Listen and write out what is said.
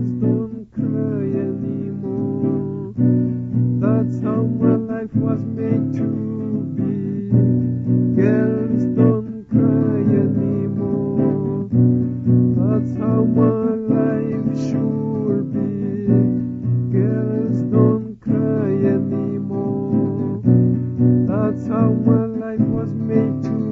don't cry anymore. That's how my life was made to be. Girls don't cry anymore. That's how my life should be. Girls don't cry anymore. That's how my life was made to